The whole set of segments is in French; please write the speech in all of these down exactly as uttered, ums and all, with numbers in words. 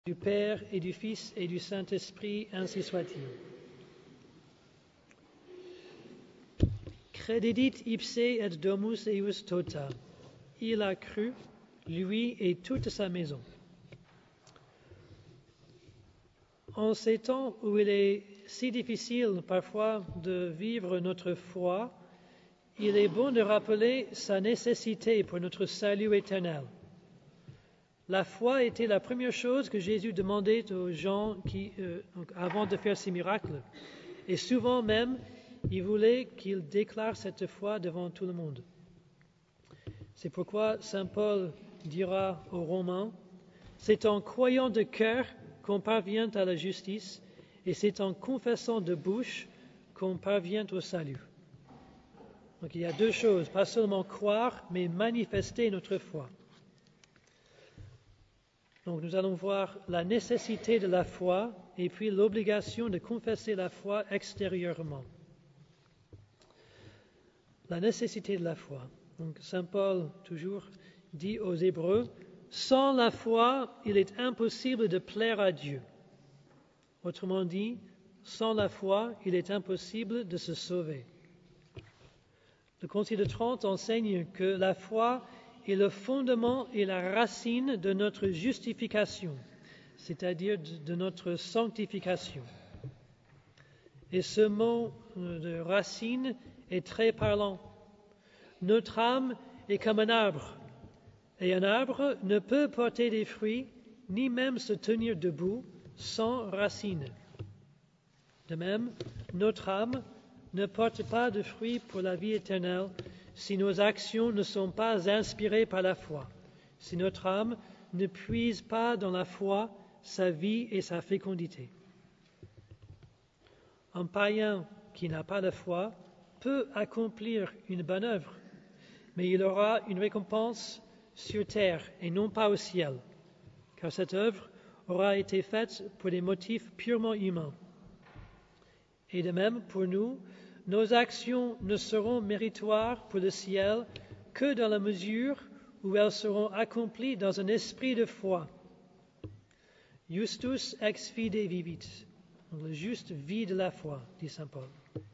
Du Père et du Fils et du Saint-Esprit, ainsi soit-il. Credidit ipse et domus eius tota. Il a cru, lui et toute sa maison. En ces temps où il est si difficile parfois de vivre notre foi, il est bon de rappeler sa nécessité pour notre salut éternel. La foi était la première chose que Jésus demandait aux gens qui, euh, avant de faire ses miracles. Et souvent même, il voulait qu'ils déclarent cette foi devant tout le monde. C'est pourquoi Saint Paul dira aux Romains, « C'est en croyant de cœur qu'on parvient à la justice, et c'est en confessant de bouche qu'on parvient au salut. » Donc il y a deux choses, pas seulement croire, mais manifester notre foi. Donc nous allons voir la nécessité de la foi et puis l'obligation de confesser la foi extérieurement. La nécessité de la foi. Donc Saint Paul, toujours, dit aux Hébreux, « Sans la foi, il est impossible de plaire à Dieu. » Autrement dit, sans la foi, il est impossible de se sauver. Le Concile de Trente enseigne que la foi est le fondement et la racine de notre justification, c'est-à-dire de notre sanctification. Et ce mot de racine est très parlant. Notre âme est comme un arbre, et un arbre ne peut porter des fruits, ni même se tenir debout, sans racines. De même, notre âme ne porte pas de fruits pour la vie éternelle si nos actions ne sont pas inspirées par la foi, si notre âme ne puise pas dans la foi sa vie et sa fécondité. Un païen qui n'a pas de foi peut accomplir une bonne œuvre, mais il aura une récompense sur terre et non pas au ciel, car cette œuvre aura été faite pour des motifs purement humains. Et de même, pour nous, nos actions ne seront méritoires pour le ciel que dans la mesure où elles seront accomplies dans un esprit de foi. Justus ex fide vivit. Donc, le juste vit de la foi, dit Saint Paul.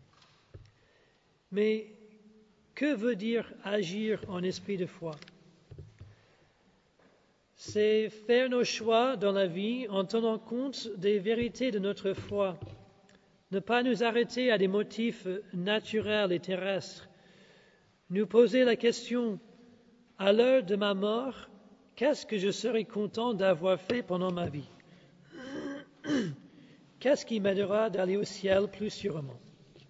Mais que veut dire agir en esprit de foi? C'est faire nos choix dans la vie en tenant compte des vérités de notre foi. Ne pas nous arrêter à des motifs naturels et terrestres. Nous poser la question, à l'heure de ma mort, qu'est-ce que je serais content d'avoir fait pendant ma vie? Qu'est-ce qui m'aidera d'aller au ciel plus sûrement?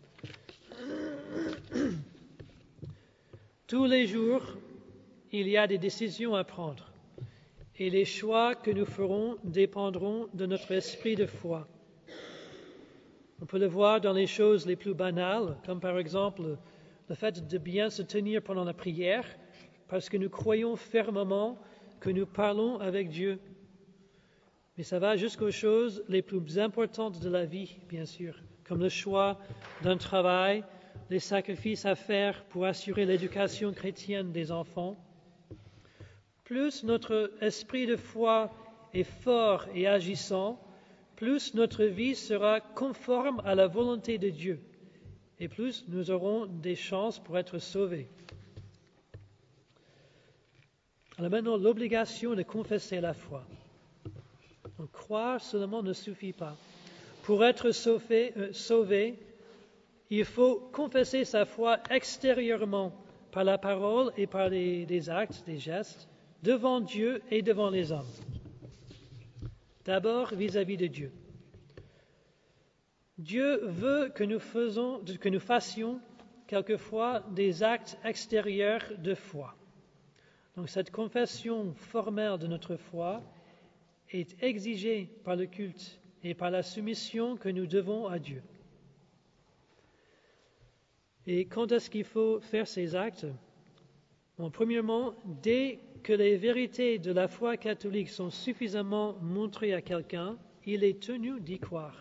Tous les jours, il y a des décisions à prendre, et les choix que nous ferons dépendront de notre esprit de foi. On peut le voir dans les choses les plus banales, comme par exemple le fait de bien se tenir pendant la prière, parce que nous croyons fermement que nous parlons avec Dieu. Mais ça va jusqu'aux choses les plus importantes de la vie, bien sûr, comme le choix d'un travail, les sacrifices à faire pour assurer l'éducation chrétienne des enfants. Plus notre esprit de foi est fort et agissant, plus notre vie sera conforme à la volonté de Dieu et plus nous aurons des chances pour être sauvés. Alors maintenant, l'obligation de confesser la foi. Donc, croire seulement ne suffit pas. Pour être sauvé, euh, sauvé, il faut confesser sa foi extérieurement par la parole et par les, des actes, des gestes, devant Dieu et devant les hommes. D'abord vis-à-vis de Dieu. Dieu veut que nous, faisons, que nous fassions quelquefois des actes extérieurs de foi. Donc cette confession formelle de notre foi est exigée par le culte et par la soumission que nous devons à Dieu. Et quand est-ce qu'il faut faire ces actes? Bon, premièrement, dès que les vérités de la foi catholique sont suffisamment montrées à quelqu'un, il est tenu d'y croire.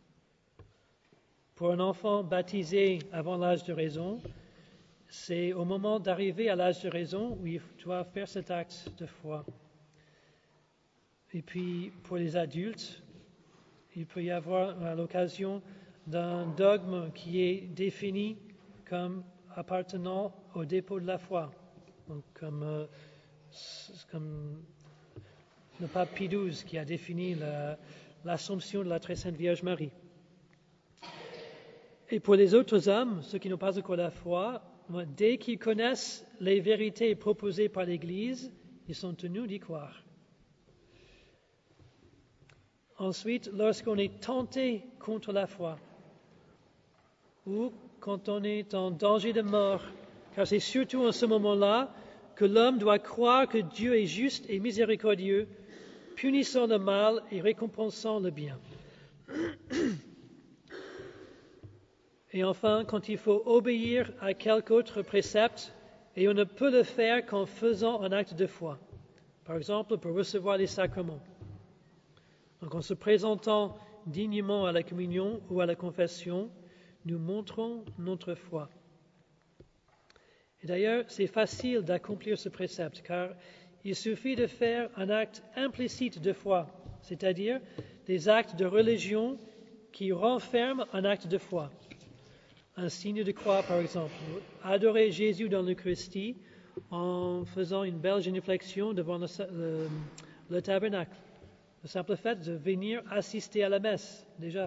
Pour un enfant baptisé avant l'âge de raison, c'est au moment d'arriver à l'âge de raison où il doit faire cet acte de foi. Et puis pour les adultes, il peut y avoir à l'occasion d'un dogme qui est défini comme appartenant au dépôt de la foi, donc comme, euh, comme le pape Pie douze qui a défini la, l'Assomption de la Très Sainte Vierge Marie. Et pour les autres hommes, ceux qui n'ont pas encore la foi, dès qu'ils connaissent les vérités proposées par l'Église, ils sont tenus d'y croire. Ensuite, lorsqu'on est tenté contre la foi, ou quand on est en danger de mort, car c'est surtout en ce moment-là que l'homme doit croire que Dieu est juste et miséricordieux, punissant le mal et récompensant le bien. Et enfin, quand il faut obéir à quelque autre précepte, et on ne peut le faire qu'en faisant un acte de foi, par exemple pour recevoir les sacrements. Donc en se présentant dignement à la communion ou à la confession, nous montrons notre foi. Et d'ailleurs, c'est facile d'accomplir ce précepte, car il suffit de faire un acte implicite de foi, c'est-à-dire des actes de religion qui renferment un acte de foi. Un signe de croix, par exemple. Adorer Jésus dans l'Eucharistie en faisant une belle génuflexion devant le, le, le tabernacle. Le simple fait de venir assister à la messe, déjà.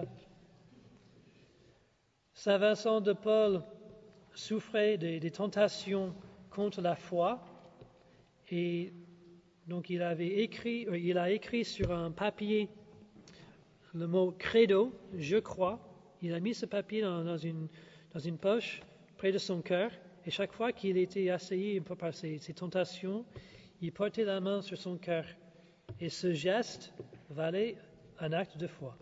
Saint Vincent de Paul souffrait des, des tentations contre la foi et donc il avait écrit, il a écrit sur un papier le mot credo, je crois. Il a mis ce papier dans, dans, une, dans une poche près de son cœur et chaque fois qu'il était assailli un peu par ses, ses tentations, il portait la main sur son cœur et ce geste valait un acte de foi.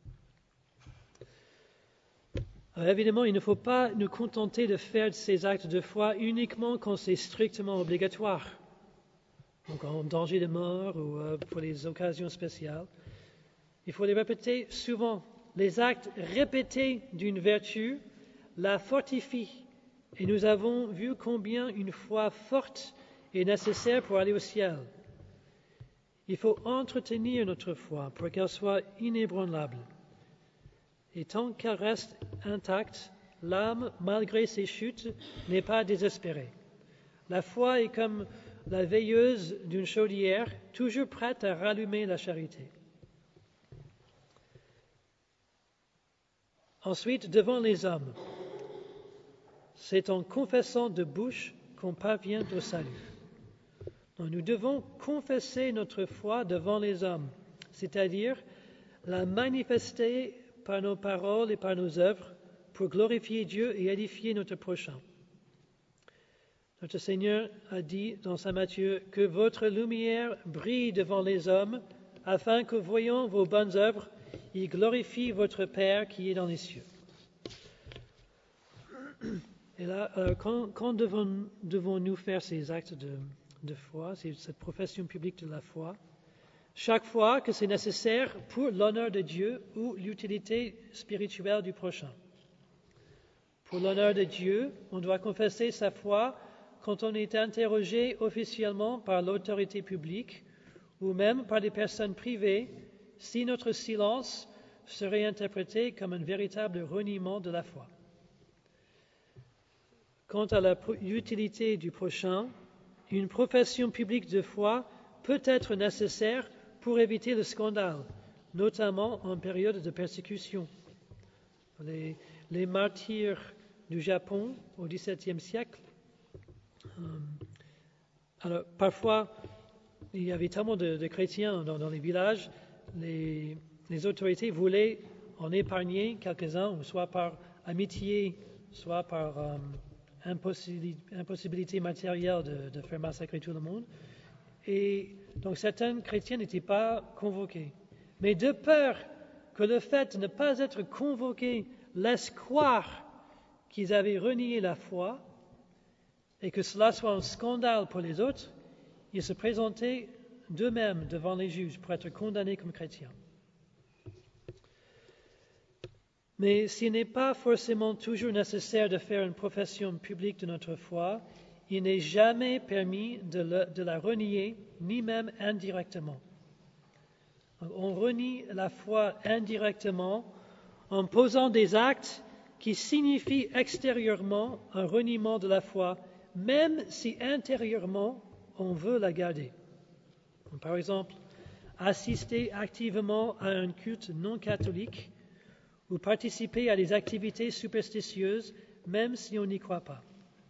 Alors évidemment, il ne faut pas nous contenter de faire ces actes de foi uniquement quand c'est strictement obligatoire, donc en danger de mort ou euh, pour les occasions spéciales. Il faut les répéter souvent. Les actes répétés d'une vertu la fortifient et nous avons vu combien une foi forte est nécessaire pour aller au ciel. Il faut entretenir notre foi pour qu'elle soit inébranlable. Et tant qu'elle reste intacte, l'âme, malgré ses chutes, n'est pas désespérée. La foi est comme la veilleuse d'une chaudière, toujours prête à rallumer la charité. Ensuite, devant les hommes, c'est en confessant de bouche qu'on parvient au salut. Donc, nous devons confesser notre foi devant les hommes, c'est-à-dire la manifester par nos paroles et par nos œuvres pour glorifier Dieu et édifier notre prochain. Notre Seigneur a dit dans Saint Matthieu que votre lumière brille devant les hommes afin que, voyant vos bonnes œuvres, ils glorifient votre Père qui est dans les cieux. Et là, euh, quand, quand devons, devons-nous faire ces actes de, de foi, cette profession publique de la foi? Chaque fois que c'est nécessaire pour l'honneur de Dieu ou l'utilité spirituelle du prochain. Pour l'honneur de Dieu, on doit confesser sa foi quand on est interrogé officiellement par l'autorité publique ou même par des personnes privées, si notre silence serait interprété comme un véritable reniement de la foi. Quant à l'utilité du prochain, une profession publique de foi peut être nécessaire pour éviter le scandale, notamment en période de persécution. Les, les martyrs du Japon au dix-septième siècle, euh, alors parfois il y avait tellement de, de chrétiens dans, dans les villages, les, les autorités voulaient en épargner quelques-uns, soit par amitié, soit par euh, impossibilité, impossibilité matérielle de, de faire massacrer tout le monde. Et donc certains chrétiens n'étaient pas convoqués. Mais de peur que le fait de ne pas être convoqués laisse croire qu'ils avaient renié la foi et que cela soit un scandale pour les autres, ils se présentaient d'eux-mêmes devant les juges pour être condamnés comme chrétiens. Mais s'il n'est pas forcément toujours nécessaire de faire une profession publique de notre foi, il n'est jamais permis de, le, de la renier, ni même indirectement. On renie la foi indirectement en posant des actes qui signifient extérieurement un reniement de la foi, même si intérieurement on veut la garder. Par exemple, assister activement à un culte non catholique ou participer à des activités superstitieuses, même si on n'y croit pas.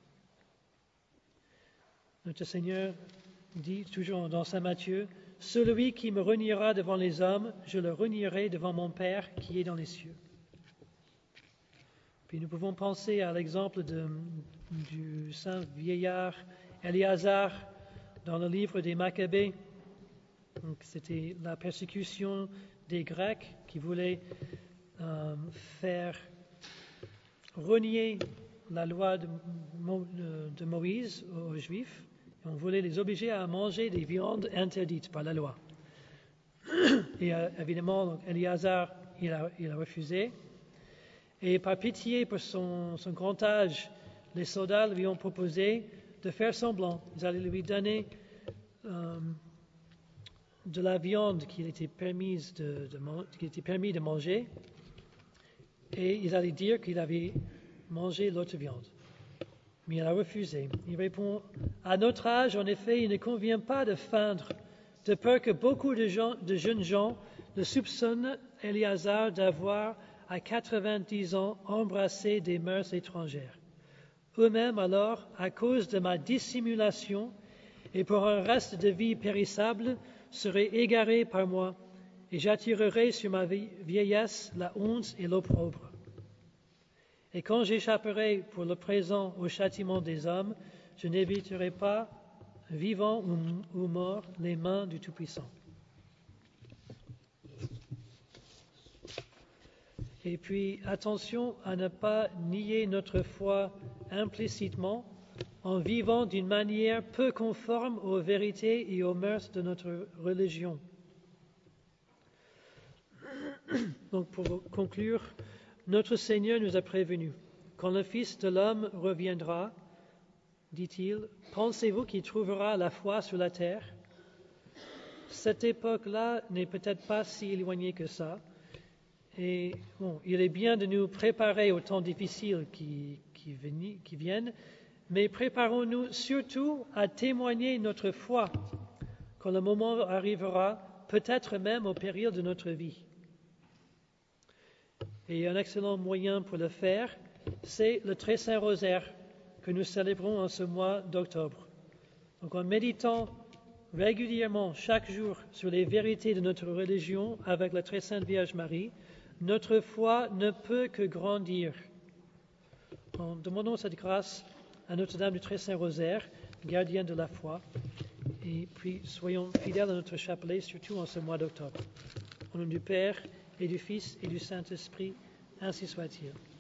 Notre Seigneur dit toujours dans Saint Matthieu, « Celui qui me reniera devant les hommes, je le renierai devant mon Père qui est dans les cieux. » Puis nous pouvons penser à l'exemple de, du saint vieillard Éléazar dans le livre des Maccabées. Donc, c'était la persécution des Grecs qui voulaient euh, faire renier la loi de, Mo, de Moïse aux Juifs. Et on voulait les obliger à manger des viandes interdites par la loi. Et euh, évidemment, donc, Éléazar, il a, il a refusé. Et par pitié pour son, son grand âge, les soldats lui ont proposé de faire semblant. Ils allaient lui donner euh, de la viande qu'il était, permise de, de, qu'il était permis de manger, et ils allaient dire qu'il avait mangé l'autre viande. Mais il a refusé. Il répond, « À notre âge, en effet, il ne convient pas de feindre, de peur que beaucoup de, gens, de jeunes gens ne soupçonnent Éléazar d'avoir, à quatre-vingt-dix ans, embrassé des mœurs étrangères. Eux-mêmes, alors, à cause de ma dissimulation et pour un reste de vie périssable, seraient égarés par moi, et j'attirerai sur ma vieillesse la honte et l'opprobre. Et quand j'échapperai pour le présent au châtiment des hommes, je n'éviterai pas, vivant ou, ou mort, les mains du Tout-Puissant. » Et puis, attention à ne pas nier notre foi implicitement en vivant d'une manière peu conforme aux vérités et aux mœurs de notre religion. Donc, pour conclure, notre Seigneur nous a prévenus. Quand le Fils de l'homme reviendra, dit-il, pensez-vous qu'il trouvera la foi sur la terre? Cette époque-là n'est peut-être pas si éloignée que ça. Et bon, il est bien de nous préparer aux temps difficiles qui, qui, veni, qui viennent, mais préparons-nous surtout à témoigner notre foi quand le moment arrivera, peut-être même au péril de notre vie. Et un excellent moyen pour le faire, c'est le Très Saint Rosaire que nous célébrons en ce mois d'octobre. Donc en méditant régulièrement chaque jour sur les vérités de notre religion avec la Très Sainte Vierge Marie, notre foi ne peut que grandir. En demandons cette grâce à Notre-Dame du Très Saint Rosaire, gardienne de la foi, et puis soyons fidèles à notre chapelet, surtout en ce mois d'octobre. Au nom du Père, et du Fils, et du Saint-Esprit, ainsi soit-il.